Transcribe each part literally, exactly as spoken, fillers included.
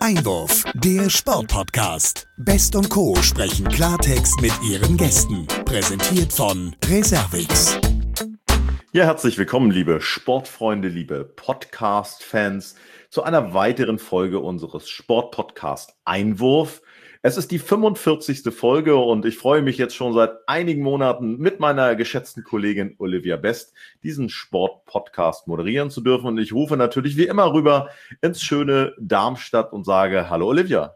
Einwurf, der Sportpodcast. Best und Co. sprechen Klartext mit ihren Gästen. Präsentiert von Reservix. Ja, herzlich willkommen, liebe Sportfreunde, liebe Podcast-Fans, zu einer weiteren Folge unseres Sportpodcast Einwurf. Es ist die fünfundvierzigste Folge und ich freue mich jetzt schon seit einigen Monaten mit meiner geschätzten Kollegin Olivia Best diesen Sportpodcast moderieren zu dürfen. Und ich rufe natürlich wie immer rüber ins schöne Darmstadt und sage Hallo Olivia.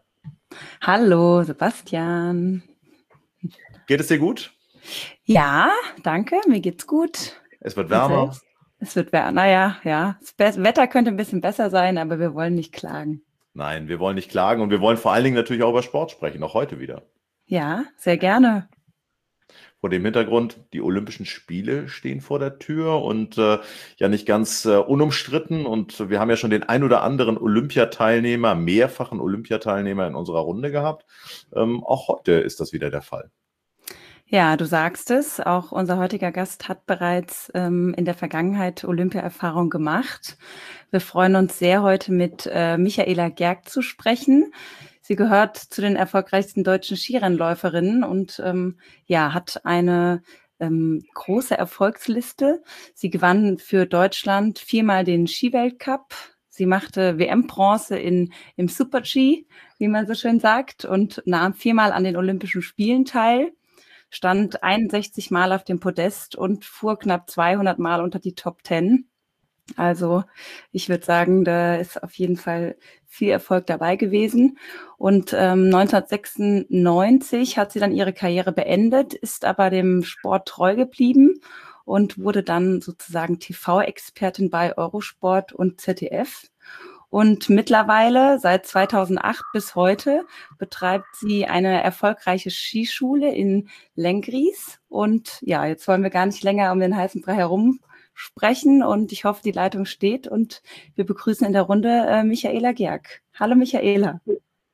Hallo Sebastian. Geht es dir gut? Ja, danke, mir geht's gut. Es wird wärmer. Es wird wärmer, naja, ja. Das Wetter könnte ein bisschen besser sein, aber wir wollen nicht klagen. Nein, wir wollen nicht klagen und wir wollen vor allen Dingen natürlich auch über Sport sprechen, auch heute wieder. Ja, sehr gerne. Vor dem Hintergrund, die Olympischen Spiele stehen vor der Tür und äh, ja nicht ganz äh, unumstritten. Und wir haben ja schon den ein oder anderen Olympiateilnehmer, mehrfachen Olympiateilnehmer in unserer Runde gehabt. Ähm, auch heute ist das wieder der Fall. Ja, du sagst es, auch unser heutiger Gast hat bereits ähm, in der Vergangenheit Olympia-Erfahrung gemacht. Wir freuen uns sehr, heute mit äh, Michaela Gerg zu sprechen. Sie gehört zu den erfolgreichsten deutschen Skirennläuferinnen und ähm, ja, hat eine ähm, große Erfolgsliste. Sie gewann für Deutschland viermal den Skiweltcup. Sie machte W M-Bronze in im Super-G, wie man so schön sagt, und nahm viermal an den Olympischen Spielen teil. Stand einundsechzig Mal auf dem Podest und fuhr knapp zweihundert Mal unter die Top Ten. Also ich würde sagen, da ist auf jeden Fall viel Erfolg dabei gewesen. Und ähm, neunzehnhundertsechsundneunzig hat sie dann ihre Karriere beendet, ist aber dem Sport treu geblieben und wurde dann sozusagen T V-Expertin bei Eurosport und Z D F. Und mittlerweile, seit zweitausendacht bis heute, betreibt sie eine erfolgreiche Skischule in Lenggries. Und ja, jetzt wollen wir gar nicht länger um den heißen Brei herum sprechen. Und ich hoffe, die Leitung steht. Und wir begrüßen in der Runde äh, Michaela Gerg. Hallo Michaela.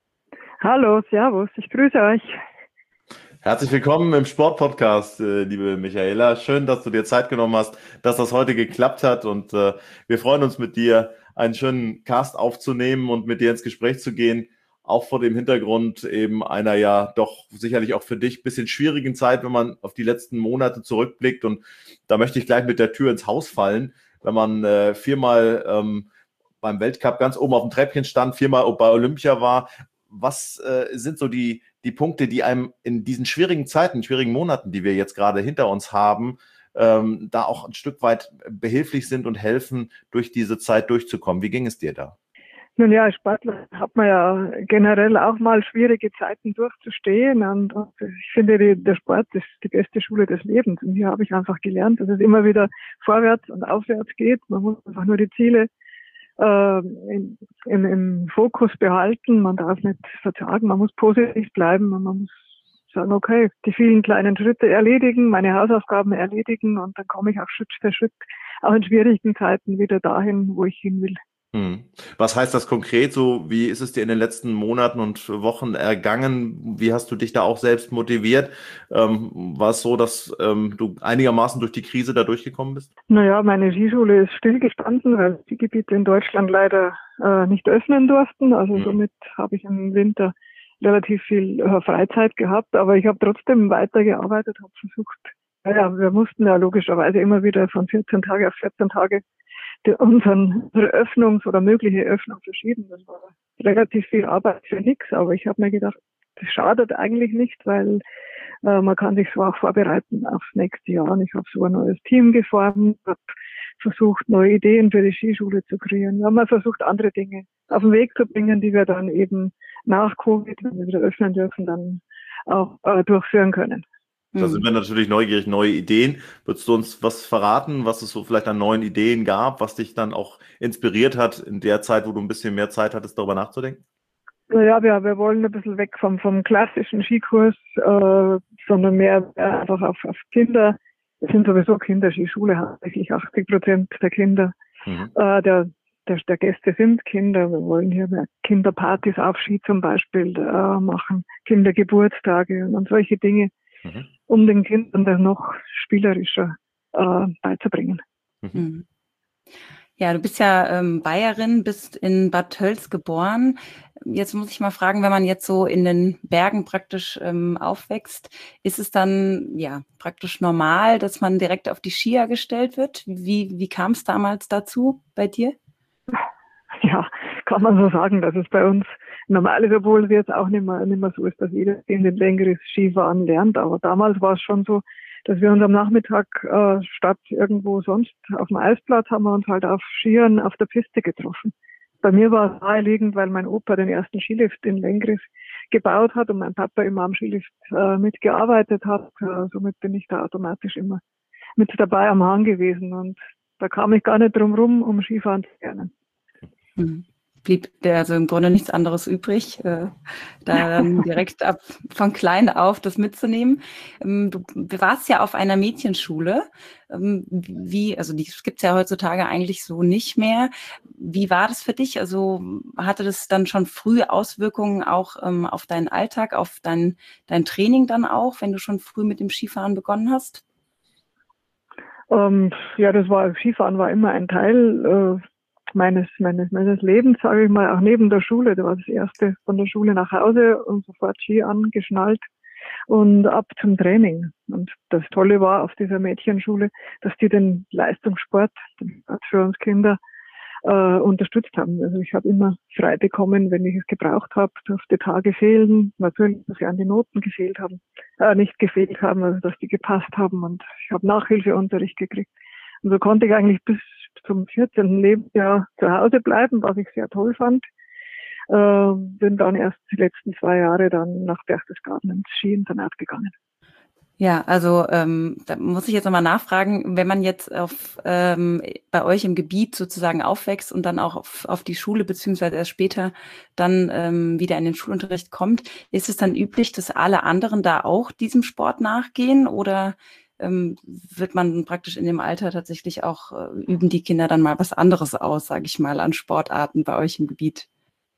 Hallo, servus, ich grüße euch. Herzlich willkommen im Sportpodcast, äh, liebe Michaela. Schön, dass du dir Zeit genommen hast, dass das heute geklappt hat. Und äh, wir freuen uns mit dir, einen schönen Cast aufzunehmen und mit dir ins Gespräch zu gehen. Auch vor dem Hintergrund eben einer ja doch sicherlich auch für dich ein bisschen schwierigen Zeit, wenn man auf die letzten Monate zurückblickt. Und da möchte ich gleich mit der Tür ins Haus fallen, wenn man äh, viermal ähm, beim Weltcup ganz oben auf dem Treppchen stand, viermal bei Olympia war. Was äh, sind so die, die Punkte, die einem in diesen schwierigen Zeiten, schwierigen Monaten, die wir jetzt gerade hinter uns haben, ähm, da auch ein Stück weit behilflich sind und helfen, durch diese Zeit durchzukommen? Wie ging es dir da? Nun ja, als Sportler hat man ja generell auch mal schwierige Zeiten durchzustehen und, und ich finde, die, der Sport ist die beste Schule des Lebens und hier habe ich einfach gelernt, dass es immer wieder vorwärts und aufwärts geht. Man muss einfach nur die Ziele äh, in, in, im Fokus behalten, man darf nicht verzagen, man muss positiv bleiben und man muss sagen, okay, die vielen kleinen Schritte erledigen, meine Hausaufgaben erledigen und dann komme ich auch Schritt für Schritt auch in schwierigen Zeiten wieder dahin, wo ich hin will. Hm. Was heißt das konkret so? Wie ist es dir in den letzten Monaten und Wochen ergangen? Wie hast du dich da auch selbst motiviert? Ähm, war es so, dass ähm, du einigermaßen durch die Krise da durchgekommen bist? Naja, meine Skischule ist stillgestanden, weil die Gebiete in Deutschland leider äh, nicht öffnen durften. Also hm. somit habe ich im Winter relativ viel äh, Freizeit gehabt, aber ich habe trotzdem weitergearbeitet, habe versucht, naja, wir mussten ja logischerweise immer wieder von vierzehn Tage auf vierzehn Tage die, unseren, unsere Öffnungs- oder mögliche Öffnung verschieben. Das war relativ viel Arbeit für nichts, aber ich habe mir gedacht, das schadet eigentlich nicht, weil äh, man kann sich so auch vorbereiten aufs nächste Jahr. Und ich habe so ein neues Team geformt, habe versucht, neue Ideen für die Skischule zu kreieren. Wir haben mal versucht, andere Dinge auf den Weg zu bringen, die wir dann eben nach Covid, wenn wir wieder öffnen dürfen, dann auch äh, durchführen können. Da sind wir natürlich neugierig, neue Ideen. Würdest du uns was verraten, was es so vielleicht an neuen Ideen gab, was dich dann auch inspiriert hat in der Zeit, wo du ein bisschen mehr Zeit hattest, darüber nachzudenken? Naja, wir, wir wollen ein bisschen weg vom, vom klassischen Skikurs, äh, sondern mehr einfach auf, auf Kinder. Es sind sowieso Kinderskischule, hauptsächlich achtzig Prozent der Kinder, mhm. äh, der, der, der Gäste sind Kinder. Wir wollen hier mehr Kinderpartys auf Ski zum Beispiel äh, machen, Kindergeburtstage und, und solche Dinge. Mhm. Um den Kindern das noch spielerischer äh, beizubringen. Mhm. Ja, du bist ja ähm, Bayerin, bist in Bad Tölz geboren. Jetzt muss ich mal fragen, wenn man jetzt so in den Bergen praktisch ähm, aufwächst, ist es dann ja praktisch normal, dass man direkt auf die Skier gestellt wird? Wie, wie kam es damals dazu bei dir? Ja, kann man so sagen, dass es bei uns normal ist, obwohl es jetzt auch nicht mehr, nicht mehr so ist, dass jeder in den längeres Skifahren lernt. Aber damals war es schon so, dass wir uns am Nachmittag äh, statt irgendwo sonst auf dem Eisplatz haben wir uns halt auf Skiern auf der Piste getroffen. Bei mir war es naheliegend, weil mein Opa den ersten Skilift in Lengris gebaut hat und mein Papa immer am Skilift äh, mitgearbeitet hat. Äh, somit bin ich da automatisch immer mit dabei am Hang gewesen und da kam ich gar nicht drum rum, um Skifahren zu lernen. Hm. Blieb der also im Grunde nichts anderes übrig, äh, da dann direkt ab von klein auf das mitzunehmen. Ähm, du, du warst ja auf einer Mädchenschule. Ähm, wie, also die gibt's ja heutzutage eigentlich so nicht mehr. Wie war das für dich? Also hatte das dann schon früh Auswirkungen auch ähm, auf deinen Alltag, auf dein, dein Training dann auch, wenn du schon früh mit dem Skifahren begonnen hast? Ähm, ja, das war, Skifahren war immer ein Teil äh, meines, meines, meines Lebens, sage ich mal, auch neben der Schule. Da war das erste von der Schule nach Hause und sofort Ski angeschnallt und ab zum Training. Und das Tolle war auf dieser Mädchenschule, dass die den Leistungssport, den Sport für uns Kinder, äh, unterstützt haben. Also ich habe immer frei bekommen, wenn ich es gebraucht habe, durfte Tage fehlen. Natürlich, dass sie an die Noten gefehlt haben, äh, nicht gefehlt haben, also dass die gepasst haben. Und ich habe Nachhilfeunterricht gekriegt. Und so konnte ich eigentlich bis zum vierzehnten Lebensjahr zu Hause bleiben, was ich sehr toll fand. Äh, bin dann erst die letzten zwei Jahre dann nach Berchtesgaden ins Skiinternat gegangen. Ja, also ähm, da muss ich jetzt nochmal nachfragen, wenn man jetzt auf ähm, bei euch im Gebiet sozusagen aufwächst und dann auch auf, auf die Schule beziehungsweise erst später dann ähm, wieder in den Schulunterricht kommt, ist es dann üblich, dass alle anderen da auch diesem Sport nachgehen oder ähm, wird man praktisch in dem Alter tatsächlich auch, äh, üben die Kinder dann mal was anderes aus, sage ich mal, an Sportarten bei euch im Gebiet?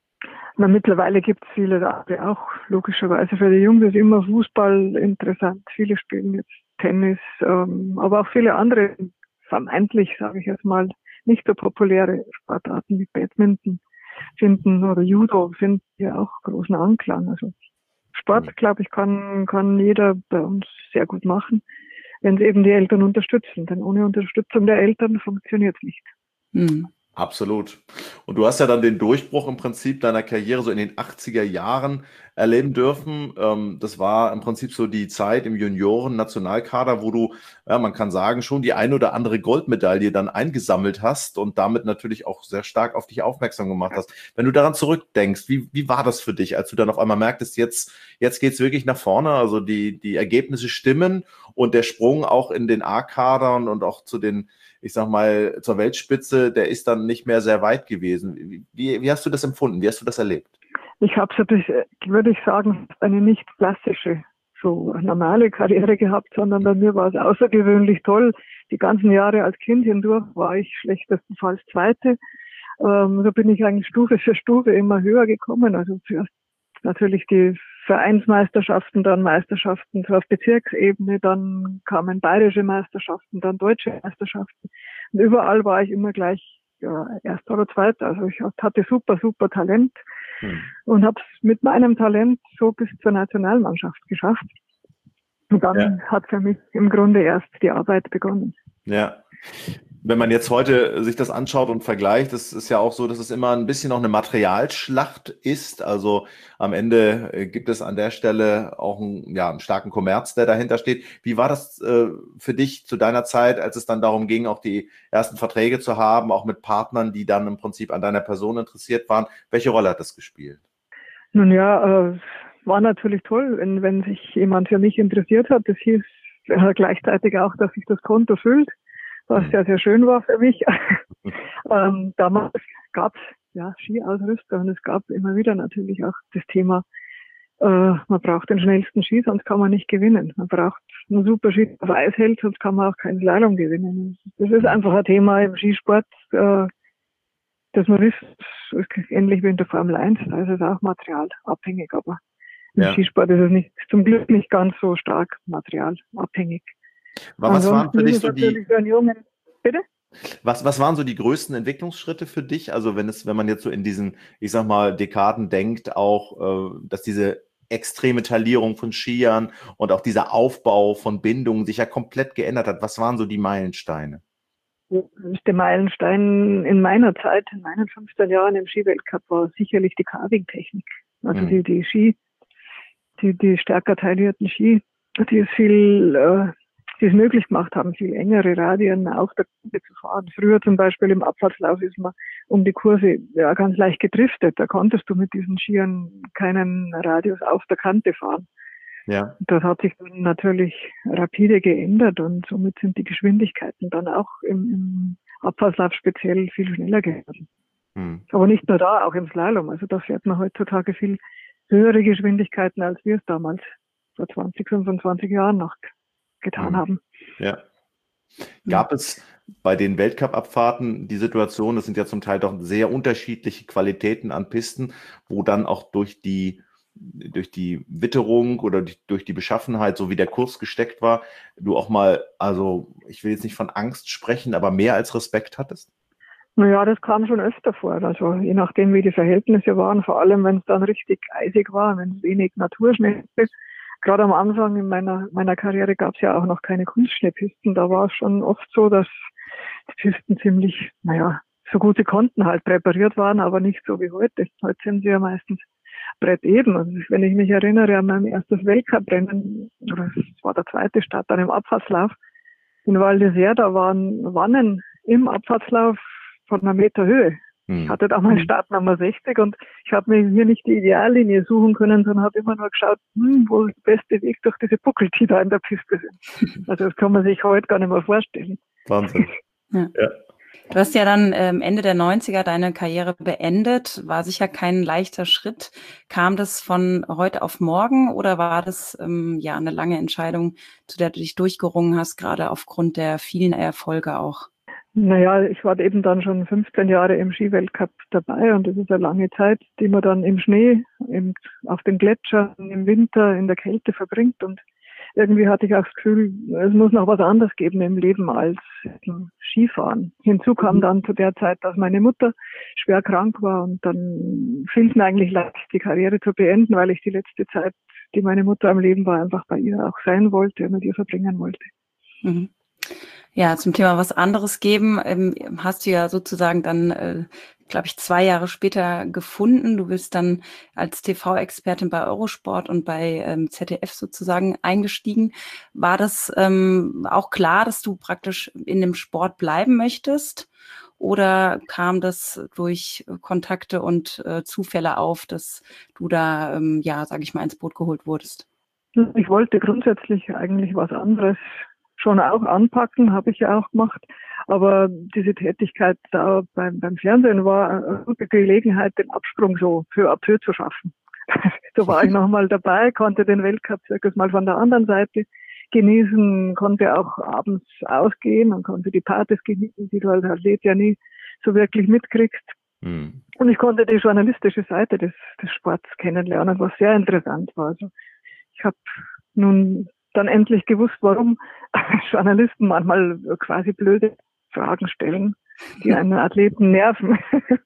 Na, mittlerweile gibt es viele da auch, logischerweise. Für die Jungs ist immer Fußball interessant. Viele spielen jetzt Tennis, ähm, aber auch viele andere, vermeintlich, sage ich jetzt mal, nicht so populäre Sportarten wie Badminton finden oder Judo finden ja auch großen Anklang. Also Sport, glaube ich, kann, kann jeder bei uns sehr gut machen, wenn es eben die Eltern unterstützen. Denn ohne Unterstützung der Eltern funktioniert es nicht. Hm. Absolut. Und du hast ja dann den Durchbruch im Prinzip deiner Karriere so in den achtziger Jahren erleben dürfen. Ähm, das war im Prinzip so die Zeit im Junioren-Nationalkader, wo du, ja, man kann sagen, schon die ein oder andere Goldmedaille dann eingesammelt hast und damit natürlich auch sehr stark auf dich aufmerksam gemacht hast. Wenn du daran zurückdenkst, wie, wie war das für dich, als du dann auf einmal merktest, jetzt, jetzt geht's wirklich nach vorne, also die, die Ergebnisse stimmen und der Sprung auch in den A-Kadern und auch zu den, ich sag mal, zur Weltspitze, der ist dann nicht mehr sehr weit gewesen. Wie, wie hast du das empfunden? Wie hast du das erlebt? Ich habe so, würde ich sagen, eine nicht klassische, so normale Karriere gehabt, sondern bei mir war es außergewöhnlich toll. Die ganzen Jahre als Kind hindurch war ich schlechtestenfalls Zweite. Ähm, so bin ich eigentlich Stufe für Stufe immer höher gekommen. Also zuerst natürlich die Vereinsmeisterschaften, dann Meisterschaften so auf Bezirksebene, dann kamen bayerische Meisterschaften, dann deutsche Meisterschaften. Und überall war ich immer gleich ja, Erster oder Zweiter. Also ich hatte super, super Talent hm. und habe es mit meinem Talent so bis zur Nationalmannschaft geschafft. Und dann ja. hat für mich im Grunde erst die Arbeit begonnen. Ja. Wenn man jetzt heute sich das anschaut und vergleicht, das ist ja auch so, dass es immer ein bisschen auch eine Materialschlacht ist. Also am Ende gibt es an der Stelle auch einen, ja, einen starken Kommerz, der dahinter steht. Wie war das äh, für dich zu deiner Zeit, als es dann darum ging, auch die ersten Verträge zu haben, auch mit Partnern, die dann im Prinzip an deiner Person interessiert waren? Welche Rolle hat das gespielt? Nun ja, äh, war natürlich toll, wenn, wenn sich jemand für mich interessiert hat. Das hieß äh, gleichzeitig auch, dass sich das Konto füllt, was sehr, sehr schön war für mich. ähm, damals gab es ja Skiausrüster und es gab immer wieder natürlich auch das Thema, äh, man braucht den schnellsten Ski, sonst kann man nicht gewinnen. Man braucht einen super Ski, auf Eis hält, sonst kann man auch keinen Slalom gewinnen. Das ist einfach ein Thema im Skisport, äh, dass man ist, ist ähnlich wie in der Formel eins, da ist es auch materialabhängig, aber im ja. Skisport ist es nicht, zum Glück nicht ganz so stark materialabhängig. Aber was waren für dich so die... Für einen Jungen, bitte? Was, was waren so die größten Entwicklungsschritte für dich? Also wenn es, wenn man jetzt so in diesen, ich sag mal, Dekaden denkt, auch, äh, dass diese extreme Taillierung von Skiern und auch dieser Aufbau von Bindungen sich ja komplett geändert hat. Was waren so die Meilensteine? Der Meilenstein in meiner Zeit, in meinen fünfzehn Jahren im Skiweltcup, war sicherlich die Carving-Technik. Also Mhm. die, die Ski, die, die stärker taillierten Ski, die es viel, äh, die es möglich gemacht haben, viel engere Radien auf der Kante zu fahren. Früher zum Beispiel im Abfahrtslauf ist man um die Kurve ja ganz leicht gedriftet. Da konntest du mit diesen Skiern keinen Radius auf der Kante fahren. Ja. Das hat sich dann natürlich rapide geändert und somit sind die Geschwindigkeiten dann auch im, im Abfahrtslauf speziell viel schneller geworden. Hm. Aber nicht nur da, auch im Slalom. Also da fährt man heutzutage viel höhere Geschwindigkeiten, als wir es damals vor zwanzig, fünfundzwanzig Jahren noch getan hm. haben. Ja. Gab es bei den Weltcup-Abfahrten die Situation, das sind ja zum Teil doch sehr unterschiedliche Qualitäten an Pisten, wo dann auch durch die durch die Witterung oder durch die Beschaffenheit, so wie der Kurs gesteckt war, du auch mal, also ich will jetzt nicht von Angst sprechen, aber mehr als Respekt hattest? Naja, das kam schon öfter vor. Also je nachdem, wie die Verhältnisse waren, vor allem wenn es dann richtig eisig war, wenn es wenig Naturschnee ist. Gerade am Anfang in meiner meiner Karriere gab es ja auch noch keine Kunstschneepisten. Da war es schon oft so, dass die Pisten ziemlich, naja, so gut sie konnten halt präpariert waren, aber nicht so wie heute. Heute sind sie ja meistens bretteben. Also wenn ich mich erinnere an mein erstes Weltcuprennen, oder es war der zweite Start dann im Abfahrtslauf, in Val d'Isère, da waren Wannen im Abfahrtslauf von einer Meter Höhe. Hm. Ich hatte da mal Startnummer sechzig und ich habe mir hier nicht die Ideallinie suchen können, sondern habe immer nur geschaut, hm, wo ist der beste Weg durch diese Buckel, die da in der Piste sind. Also das kann man sich heute gar nicht mehr vorstellen. Wahnsinn. Ja. Ja. Du hast ja dann ähm, Ende der neunziger deine Karriere beendet. War sicher kein leichter Schritt. Kam das von heute auf morgen oder war das ähm, ja eine lange Entscheidung, zu der du dich durchgerungen hast, gerade aufgrund der vielen Erfolge auch? Naja, ich war eben dann schon fünfzehn Jahre im Skiweltcup dabei und das ist eine lange Zeit, die man dann im Schnee, im, auf den Gletschern, im Winter, in der Kälte verbringt und irgendwie hatte ich auch das Gefühl, es muss noch was anderes geben im Leben als Skifahren. Hinzu kam dann zu der Zeit, dass meine Mutter schwer krank war und dann fiel es mir eigentlich leicht, die Karriere zu beenden, weil ich die letzte Zeit, die meine Mutter am Leben war, einfach bei ihr auch sein wollte und mit ihr verbringen wollte. Mhm. Ja, zum Thema was anderes geben, ähm, hast du ja sozusagen dann, äh, glaube ich, zwei Jahre später gefunden. Du bist dann als T V-Expertin bei Eurosport und bei ähm, Z D F sozusagen eingestiegen. War das ähm, auch klar, dass du praktisch in dem Sport bleiben möchtest? Oder kam das durch Kontakte und äh, Zufälle auf, dass du da, ähm, ja, sage ich mal, ins Boot geholt wurdest? Ich wollte grundsätzlich eigentlich was anderes schon auch anpacken, habe ich ja auch gemacht. Aber diese Tätigkeit da beim, beim Fernsehen war eine gute Gelegenheit, den Absprung so peu à peu zu schaffen. So war ich nochmal dabei, konnte den Weltcup-Zirkus mal von der anderen Seite genießen, konnte auch abends ausgehen und konnte die Partys genießen, die du als Athlet ja nie so wirklich mitkriegst. Mhm. Und ich konnte die journalistische Seite des, des Sports kennenlernen, was sehr interessant war. Also ich habe nun dann endlich gewusst, warum Journalisten manchmal quasi blöde Fragen stellen, die einen Athleten nerven.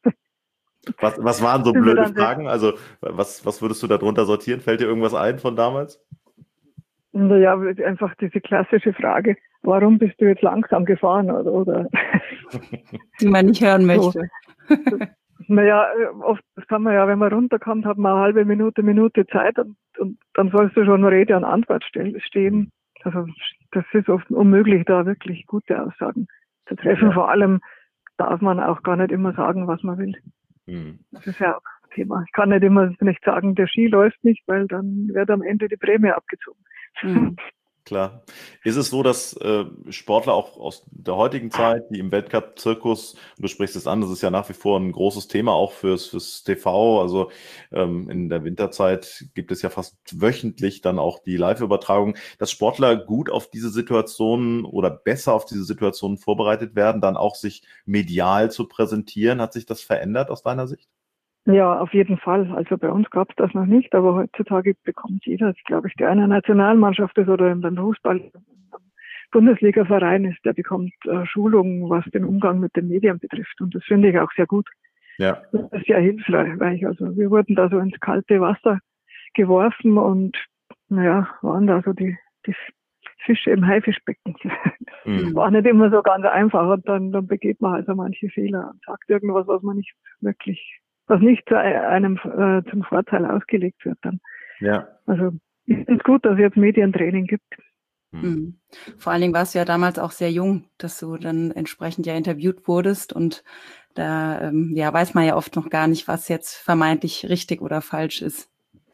Was, was waren so blöde Fragen? Also was, was würdest du darunter sortieren? Fällt dir irgendwas ein von damals? Naja, einfach diese klassische Frage, warum bist du jetzt langsam gefahren? Oder, oder die man nicht hören möchte. So. Naja, oft das kann man ja, wenn man runterkommt, hat man eine halbe Minute, Minute Zeit und, und dann sollst du schon Rede und Antwort stehen. Also das ist oft unmöglich, da wirklich gute Aussagen zu treffen. Ja. Vor allem darf man auch gar nicht immer sagen, was man will. Mhm. Das ist ja auch ein Thema. Ich kann nicht immer nicht sagen, der Ski läuft nicht, weil dann wird am Ende die Prämie abgezogen. Mhm. Klar. Ist es so, dass äh, Sportler auch aus der heutigen Zeit, die im Weltcup-Zirkus, du sprichst es an, das ist ja nach wie vor ein großes Thema auch fürs, fürs T V, also ähm, in der Winterzeit gibt es ja fast wöchentlich dann auch die Live-Übertragung, dass Sportler gut auf diese Situationen oder besser auf diese Situationen vorbereitet werden, dann auch sich medial zu präsentieren. Hat sich das verändert aus deiner Sicht? Ja, auf jeden Fall. Also bei uns gab es das noch nicht, aber heutzutage bekommt jeder, glaube ich, der einer Nationalmannschaft ist oder beim Fußball, Bundesliga-Verein ist, der bekommt äh, Schulungen, was den Umgang mit den Medien betrifft. Und das finde ich auch sehr gut. Ja. Das ist sehr hilfreich. Also wir wurden da so ins kalte Wasser geworfen und naja, waren da so die, die Fische im Haifischbecken. Mhm. War nicht immer so ganz einfach und dann, dann begeht man also manche Fehler und sagt irgendwas, was man nicht wirklich, was nicht zu einem äh, zum Vorteil ausgelegt wird dann. Ja. Also ich finde es gut, dass es jetzt Medientraining gibt. Mhm. Vor allen Dingen warst du ja damals auch sehr jung, dass du dann entsprechend ja interviewt wurdest und da ähm, ja, weiß man ja oft noch gar nicht, was jetzt vermeintlich richtig oder falsch ist.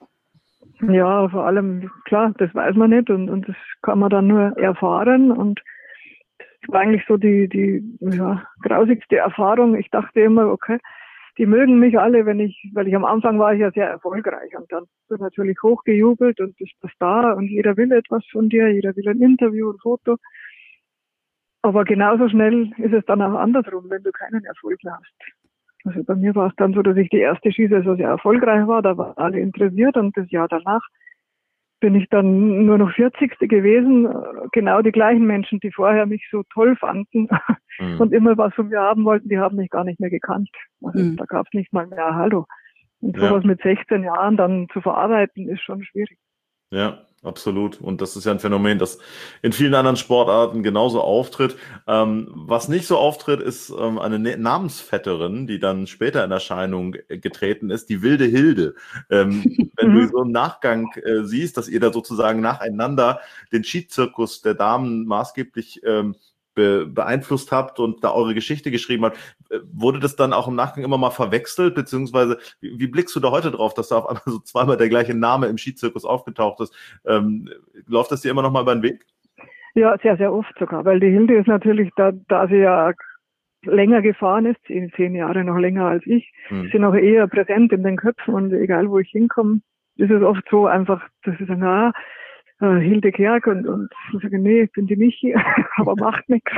Ja, vor allem, klar, das weiß man nicht und, und das kann man dann nur erfahren und das war eigentlich so die, die ja, grausigste Erfahrung. Ich dachte immer, okay, die mögen mich alle, wenn ich, weil ich am Anfang war ich ja sehr erfolgreich und dann wird natürlich hochgejubelt und bist der Star und jeder will etwas von dir, jeder will ein Interview, ein Foto. Aber genauso schnell ist es dann auch andersrum, wenn du keinen Erfolg mehr hast. Also bei mir war es dann so, dass ich die erste Skisaison sehr erfolgreich war, da waren alle interessiert und das Jahr danach bin ich dann nur noch vierzigste gewesen. Genau die gleichen Menschen, die vorher mich so toll fanden mhm. und immer was von mir haben wollten, die haben mich gar nicht mehr gekannt. Also mhm. da gab es nicht mal mehr Hallo. Und sowas ja. mit sechzehn Jahren dann zu verarbeiten, ist schon schwierig. Ja, absolut. Und das ist ja ein Phänomen, das in vielen anderen Sportarten genauso auftritt. Ähm, was nicht so auftritt, ist ähm, eine ne- Namensvetterin, die dann später in Erscheinung getreten ist, die wilde Hilde. Ähm, wenn du so im Nachgang äh, siehst, dass ihr da sozusagen nacheinander den Skizirkus der Damen maßgeblich ähm, be- beeinflusst habt und da eure Geschichte geschrieben habt, äh, wurde das dann auch im Nachgang immer mal verwechselt, beziehungsweise wie, wie blickst du da heute drauf, dass da auf einmal so zweimal der gleiche Name im Skizirkus aufgetaucht ist? Ähm, läuft das dir immer noch mal über den Weg? Ja, sehr, sehr oft sogar, weil die Hilde ist natürlich, da, da sie ja länger gefahren ist, zehn, zehn Jahre noch länger als ich, hm. ist sie noch eher präsent in den Köpfen und egal, wo ich hinkomme, ist es oft so einfach, dass ich sage, na, Uh, Hilde Gerg und, und ich sage, nee, ich bin die Michi, aber macht nichts.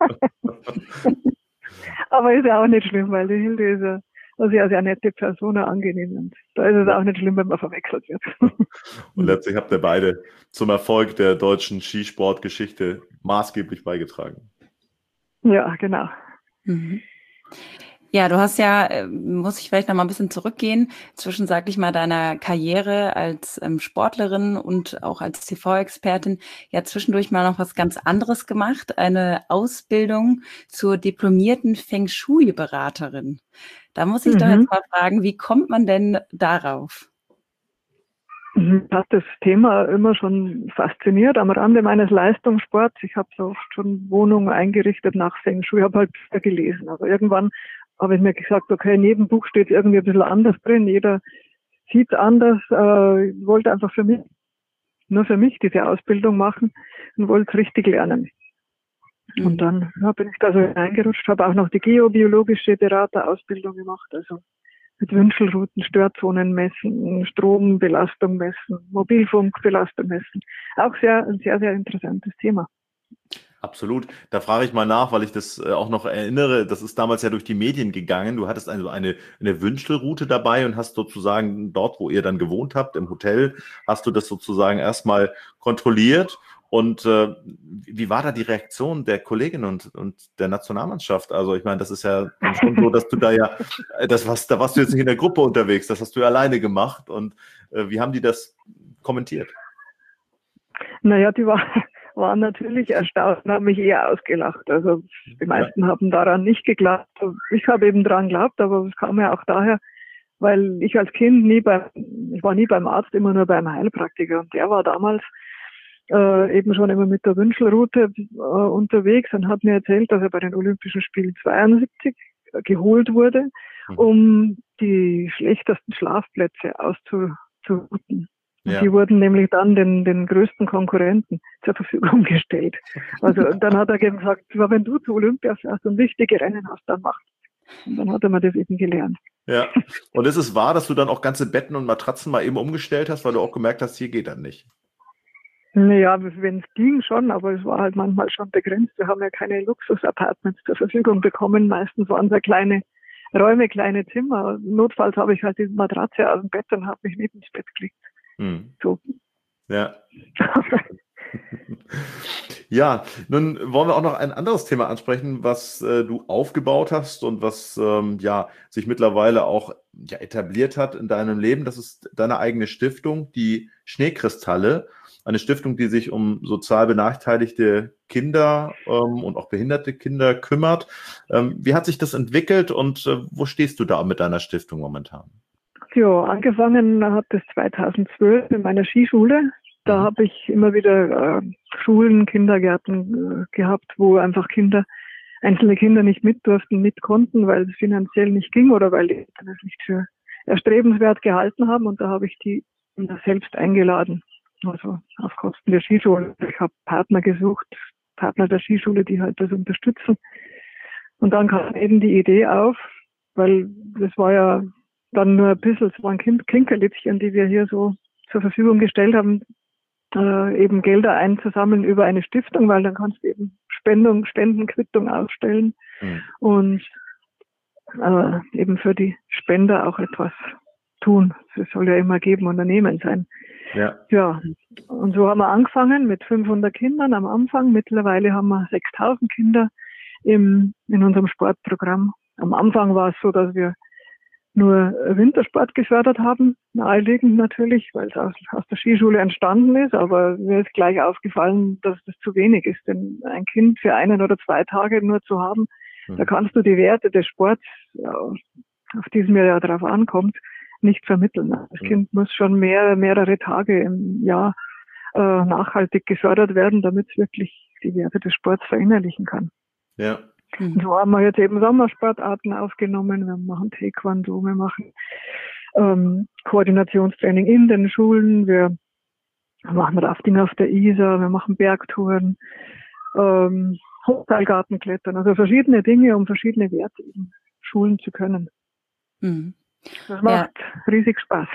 Aber ist ja auch nicht schlimm, weil die Hilde ist ja eine sehr, sehr nette Person, angenehm. Und da ist es auch nicht schlimm, wenn man verwechselt wird. Und letztlich habt ihr beide zum Erfolg der deutschen Skisportgeschichte maßgeblich beigetragen. Ja, genau. Mhm. Ja, du hast ja, muss ich vielleicht noch mal ein bisschen zurückgehen, zwischen, sag ich mal, deiner Karriere als ähm, Sportlerin und auch als T V-Expertin, ja zwischendurch mal noch was ganz anderes gemacht, eine Ausbildung zur diplomierten Feng Shui-Beraterin. Da muss ich mhm. doch jetzt mal fragen, wie kommt man denn darauf? Mich hat das Thema immer schon fasziniert am Rande meines Leistungssports. Ich habe so oft schon Wohnungen eingerichtet nach Feng Shui, habe halt Bücher gelesen, aber irgendwann habe ich mir gesagt, okay, in jedem Buch steht irgendwie ein bisschen anders drin, jeder sieht es anders. Äh, ich wollte einfach für mich, nur für mich diese Ausbildung machen und wollte es richtig lernen. Mhm. Und dann ja, bin ich da so hineingerutscht, habe auch noch die geobiologische Beraterausbildung gemacht, also mit Wünschelrouten, Störzonen messen, Strombelastung messen, Mobilfunkbelastung messen. Auch sehr, ein sehr, sehr interessantes Thema. Absolut. Da frage ich mal nach, weil ich das äh, auch noch erinnere. Das ist damals ja durch die Medien gegangen. Du hattest also eine, eine Wünschelroute dabei und hast sozusagen dort, wo ihr dann gewohnt habt, im Hotel, hast du das sozusagen erstmal kontrolliert. Und äh, wie war da die Reaktion der Kollegin und, und der Nationalmannschaft? Also ich meine, das ist ja schon so, dass du da ja, das was, da warst du jetzt nicht in der Gruppe unterwegs, das hast du ja alleine gemacht. Und äh, wie haben die das kommentiert? Naja, die war waren natürlich erstaunt und haben mich eher ausgelacht. Also die meisten ja. haben daran nicht geglaubt. Ich habe eben daran geglaubt, aber es kam ja auch daher, weil ich als Kind nie beim, ich war nie beim Arzt, immer nur beim Heilpraktiker. Und der war damals äh, eben schon immer mit der Wünschelroute äh, unterwegs und hat mir erzählt, dass er bei den Olympischen Spielen zweiundsiebzig geholt wurde, mhm. um die schlechtesten Schlafplätze auszurouten. Ja. Die wurden nämlich dann den, den größten Konkurrenten zur Verfügung gestellt. Also dann hat er gesagt, wenn du zu Olympia fährst und wichtige Rennen hast, dann mach. Und dann hat er mir das eben gelernt. Ja. Und ist es wahr, dass du dann auch ganze Betten und Matratzen mal eben umgestellt hast, weil du auch gemerkt hast, hier geht das nicht? Naja, wenn es ging schon, aber es war halt manchmal schon begrenzt. Wir haben ja keine Luxus-Apartments zur Verfügung bekommen. Meistens waren es ja kleine Räume, kleine Zimmer. Notfalls habe ich halt diese Matratze aus dem Bett und habe mich neben das Bett gelegt. Hm. So. Ja. Ja, nun wollen wir auch noch ein anderes Thema ansprechen, was äh, du aufgebaut hast und was ähm, ja sich mittlerweile auch ja, etabliert hat in deinem Leben. Das ist deine eigene Stiftung, die Schneekristalle. Eine Stiftung, die sich um sozial benachteiligte Kinder ähm, und auch behinderte Kinder kümmert. Ähm, wie hat sich das entwickelt und äh, wo stehst du da mit deiner Stiftung momentan? Ja, angefangen hat es zweitausendzwölf in meiner Skischule. Da habe ich immer wieder äh, Schulen, Kindergärten äh, gehabt, wo einfach Kinder, einzelne Kinder nicht mit durften, mit konnten, weil es finanziell nicht ging oder weil die Eltern es nicht für erstrebenswert gehalten haben. Und da habe ich die selbst eingeladen, also auf Kosten der Skischule. Ich habe Partner gesucht, Partner der Skischule, die halt das unterstützen. Und dann kam eben die Idee auf, weil das war ja dann nur ein bisschen, es waren kind, Kinkerlitzchen, die wir hier so zur Verfügung gestellt haben, äh, eben Gelder einzusammeln über eine Stiftung, weil dann kannst du eben Spendung, Spendenquittung ausstellen mhm. und äh, eben für die Spender auch etwas tun. Es soll ja immer geben und nehmen sein. Ja. Ja, und so haben wir angefangen mit fünfhundert Kindern am Anfang. Mittlerweile haben wir sechstausend Kinder im, in unserem Sportprogramm. Am Anfang war es so, dass wir nur Wintersport gefördert haben, naheliegend natürlich, weil es aus, aus der Skischule entstanden ist, aber mir ist gleich aufgefallen, dass das zu wenig ist, denn ein Kind für einen oder zwei Tage nur zu haben, mhm. da kannst du die Werte des Sports, auf die es mir ja drauf ankommt, nicht vermitteln. Das mhm. Kind muss schon mehr, mehrere Tage im Jahr äh, nachhaltig gefördert werden, damit es wirklich die Werte des Sports verinnerlichen kann. Ja. Und so haben wir jetzt eben Sommersportarten aufgenommen. Wir machen Taekwondo, wir machen ähm, Koordinationstraining in den Schulen, wir machen Rafting auf der Isar, wir machen Bergtouren, ähm, Hochseilgartenklettern, also verschiedene Dinge, um verschiedene Werte eben schulen zu können. Mhm. Das macht ja riesig Spaß.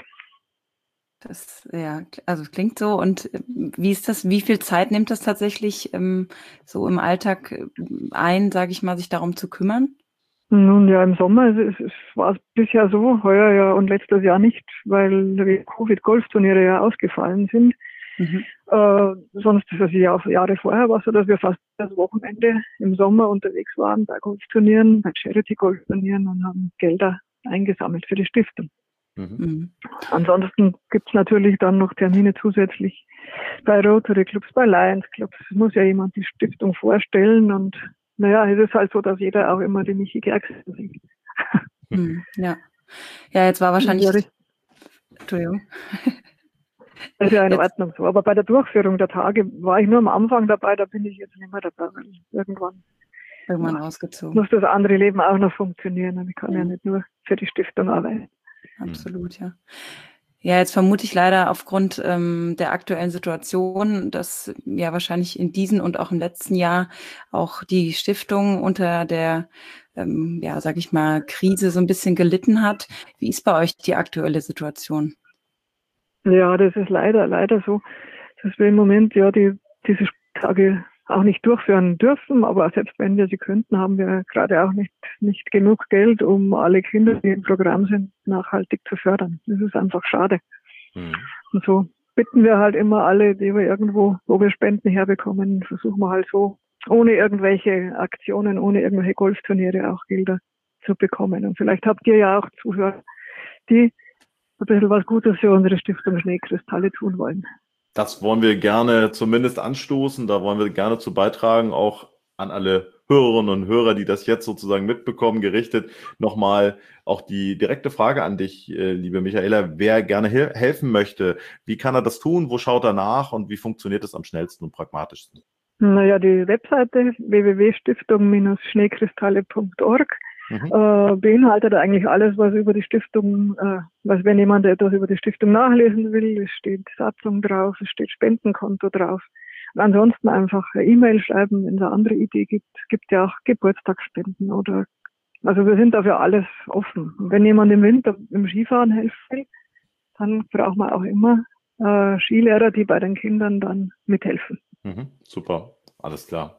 Das, ja, also es klingt so. Und wie ist das, wie viel Zeit nimmt das tatsächlich ähm, so im Alltag ein, sage ich mal, sich darum zu kümmern? Nun ja, im Sommer es, es war es bisher so, heuer ja und letztes Jahr nicht, weil Covid-Golfturniere ja ausgefallen sind. Mhm. Äh, sonst, also Jahr, Jahre vorher war es so, dass wir fast das Wochenende im Sommer unterwegs waren bei Golfturnieren, bei Charity-Golfturnieren und haben Gelder eingesammelt für die Stiftung. Mhm. Ansonsten gibt es natürlich dann noch Termine zusätzlich bei Rotary Clubs, bei Lions Clubs. Es muss ja jemand die Stiftung vorstellen und naja, es ist halt so, dass jeder auch immer die Michi Gerksen sieht. Mhm. Ja. Ja, jetzt war wahrscheinlich... Ja, Entschuldigung. Das ist ja in Ordnung so. Aber bei der Durchführung der Tage war ich nur am Anfang dabei, da bin ich jetzt nicht mehr dabei, weil irgendwann Irgendwann ja, ausgezogen. muss das andere Leben auch noch funktionieren und ich kann mhm. ja nicht nur für die Stiftung arbeiten. Absolut, ja. Ja, jetzt vermute ich leider aufgrund ähm, der aktuellen Situation, dass ja wahrscheinlich in diesem und auch im letzten Jahr auch die Stiftung unter der, ähm, ja, sag ich mal, Krise so ein bisschen gelitten hat. Wie ist bei euch die aktuelle Situation? Ja, das ist leider, leider so, dass wir im Moment ja die diese Tage auch nicht durchführen dürfen, aber selbst wenn wir sie könnten, haben wir gerade auch nicht, nicht genug Geld, um alle Kinder, die im Programm sind, nachhaltig zu fördern. Das ist einfach schade. Mhm. Und so bitten wir halt immer alle, die wir irgendwo, wo wir Spenden herbekommen, versuchen wir halt so, ohne irgendwelche Aktionen, ohne irgendwelche Golfturniere auch Gelder zu bekommen. Und vielleicht habt ihr ja auch Zuhörer, die ein bisschen was Gutes für unsere Stiftung Schneekristalle tun wollen. Das wollen wir gerne zumindest anstoßen, da wollen wir gerne zu beitragen, auch an alle Hörerinnen und Hörer, die das jetzt sozusagen mitbekommen, gerichtet. Nochmal auch die direkte Frage an dich, liebe Michaela, wer gerne he- helfen möchte, wie kann er das tun, wo schaut er nach und wie funktioniert es am schnellsten und pragmatischsten? Naja, die Webseite w w w punkt stiftung Bindestrich schneekristalle punkt org Mhm. Äh, beinhaltet eigentlich alles, was über die Stiftung, äh, was wenn jemand etwas über die Stiftung nachlesen will, es steht Satzung drauf, es steht Spendenkonto drauf. Und ansonsten einfach eine E-Mail schreiben, wenn es eine andere Idee gibt. Es gibt ja auch Geburtstagsspenden oder, also wir sind dafür alles offen. Und wenn jemand im Winter im Skifahren helfen will, dann braucht man auch immer äh, Skilehrer, die bei den Kindern dann mithelfen. Mhm. Super, alles klar.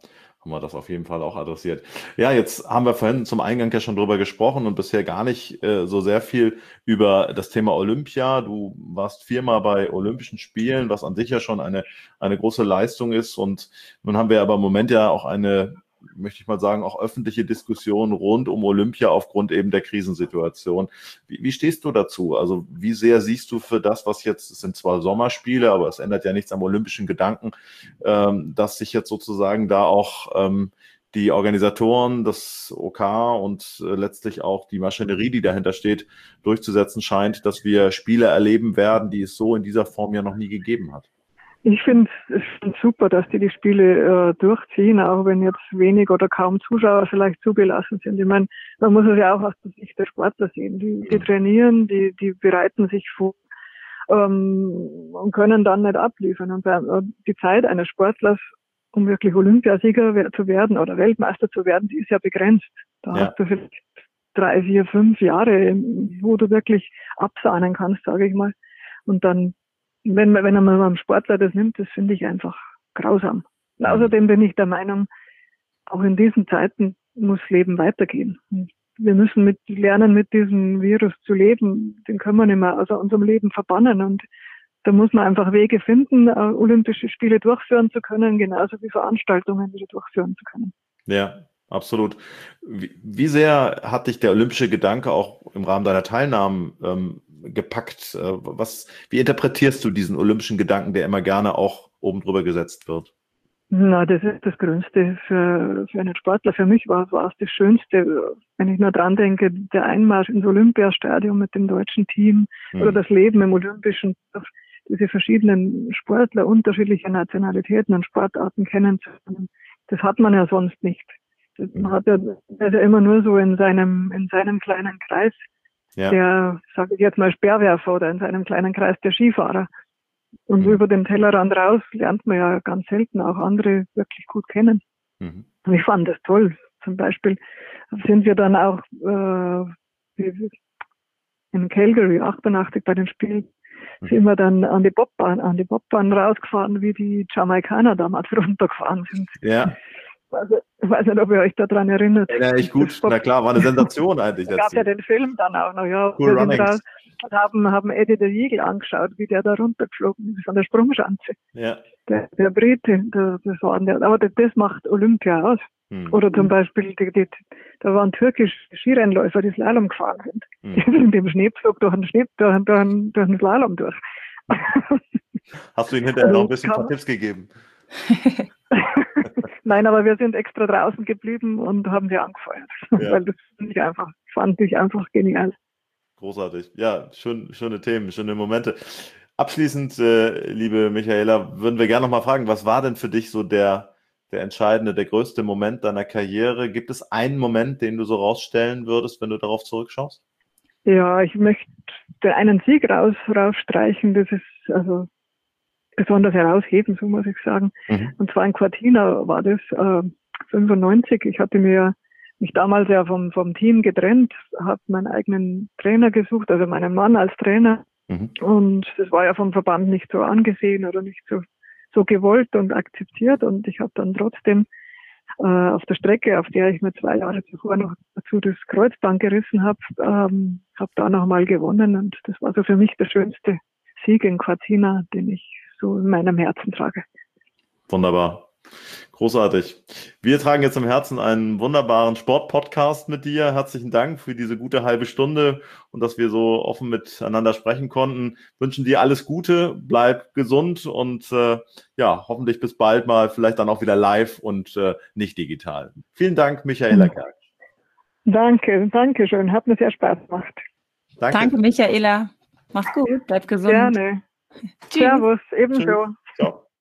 haben wir das auf jeden Fall auch adressiert. Ja, jetzt haben wir vorhin zum Eingang ja schon drüber gesprochen und bisher gar nicht äh, so sehr viel über das Thema Olympia. Du warst viermal bei Olympischen Spielen, was an sich ja schon eine, eine große Leistung ist. Und nun haben wir aber im Moment ja auch eine, möchte ich mal sagen, auch öffentliche Diskussion rund um Olympia aufgrund eben der Krisensituation. Wie, wie stehst du dazu? Also wie sehr siehst du für das, was jetzt, es sind zwar Sommerspiele, aber es ändert ja nichts am olympischen Gedanken, ähm, dass sich jetzt sozusagen da auch ähm, die Organisatoren, das O K und äh, letztlich auch die Maschinerie, die dahinter steht, durchzusetzen scheint, dass wir Spiele erleben werden, die es so in dieser Form ja noch nie gegeben hat? Ich finde es super, dass die die Spiele äh, durchziehen, auch wenn jetzt wenig oder kaum Zuschauer vielleicht zugelassen sind. Ich meine, man muss es ja auch aus der Sicht der Sportler sehen. Die, die trainieren, die, die bereiten sich vor ähm, und können dann nicht abliefern. Und äh, die Zeit eines Sportlers, um wirklich Olympiasieger zu werden oder Weltmeister zu werden, die ist ja begrenzt. Da Ja. hast du vielleicht drei, vier, fünf Jahre, wo du wirklich absahnen kannst, sage ich mal. Und dann Wenn, wenn man beim Sportler das nimmt, das finde ich einfach grausam. Und außerdem bin ich der Meinung, auch in diesen Zeiten muss Leben weitergehen. Wir müssen mit, lernen, mit diesem Virus zu leben. Den können wir nicht mehr aus unserem Leben verbannen. Und da muss man einfach Wege finden, Olympische Spiele durchführen zu können, genauso wie Veranstaltungen wieder durchführen zu können. Ja, absolut. Wie, wie sehr hat dich der olympische Gedanke auch im Rahmen deiner Teilnahmen ähm, gepackt? Was, wie interpretierst du diesen olympischen Gedanken, der immer gerne auch oben drüber gesetzt wird? Na, das ist das Größte für, für einen Sportler. Für mich war, war es das Schönste, wenn ich nur dran denke, der Einmarsch ins Olympiastadion mit dem deutschen Team hm. oder das Leben im Olympischen, diese verschiedenen Sportler unterschiedlicher Nationalitäten und Sportarten kennenzulernen. Das hat man ja sonst nicht. Man hat ja, er ist ja immer nur so in seinem, in seinem kleinen Kreis. Ja. Der, sage ich jetzt mal, Speerwerfer oder in seinem kleinen Kreis der Skifahrer. Und mhm. über den Tellerrand raus lernt man ja ganz selten auch andere wirklich gut kennen. Mhm. Und ich fand das toll. Zum Beispiel sind wir dann auch äh, in Calgary achtundachtzig bei den Spielen, mhm. sind wir dann an die Bobbahn, an die Bobbahn rausgefahren, wie die Jamaikaner damals runtergefahren sind. Ja. Also, ich weiß nicht, ob ihr euch daran erinnert. Ja, echt gut. Na klar, war eine Sensation eigentlich. Es gab ja den Film dann auch noch. Ja, cool wir sind raus und haben, haben Eddie der Eagle angeschaut, wie der da runtergeflogen ist an der Sprungschanze. Ja. Der, der Brite, der, das war der, aber das, das macht Olympia aus. Hm. Oder zum Beispiel, die, die, da waren türkische Skirennläufer, die Slalom gefahren sind. Hm. Die sind im Schneepflug durch den, Schnee, durch, durch, durch, durch den Slalom durch. Hast du ihnen hinterher also noch ein bisschen ein paar Tipps gegeben? Nein, aber wir sind extra draußen geblieben und haben sie angefeuert. Ja. Weil das fand ich einfach, fand ich einfach genial. Großartig. Ja, schön, schöne Themen, schöne Momente. Abschließend, äh, liebe Michaela, würden wir gerne noch mal fragen, was war denn für dich so der, der entscheidende, der größte Moment deiner Karriere? Gibt es einen Moment, den du so rausstellen würdest, wenn du darauf zurückschaust? Ja, ich möchte einen Sieg raus, rausstreichen. Das ist also besonders herausheben, so muss ich sagen. Mhm. Und zwar in Cortina war das äh, fünfundneunzig. Ich hatte mir mich damals ja vom, vom Team getrennt, habe meinen eigenen Trainer gesucht, also meinen Mann als Trainer. Mhm. Und das war ja vom Verband nicht so angesehen oder nicht so, so gewollt und akzeptiert. Und ich habe dann trotzdem äh, auf der Strecke, auf der ich mir zwei Jahre zuvor noch dazu das Kreuzband gerissen habe, ähm, habe da nochmal gewonnen. Und das war so für mich der schönste Sieg in Cortina, den ich so in meinem Herzen trage. Wunderbar. Großartig. Wir tragen jetzt im Herzen einen wunderbaren Sport-Podcast mit dir. Herzlichen Dank für diese gute halbe Stunde und dass wir so offen miteinander sprechen konnten. Wünschen dir alles Gute, bleib gesund und äh, ja, hoffentlich bis bald mal, vielleicht dann auch wieder live und äh, nicht digital. Vielen Dank, Michaela Gerg. Danke, danke schön. Hat mir sehr Spaß gemacht. Danke, danke Michaela. Mach's gut, bleib gesund. Gerne. Servus, ebenso. Ciao.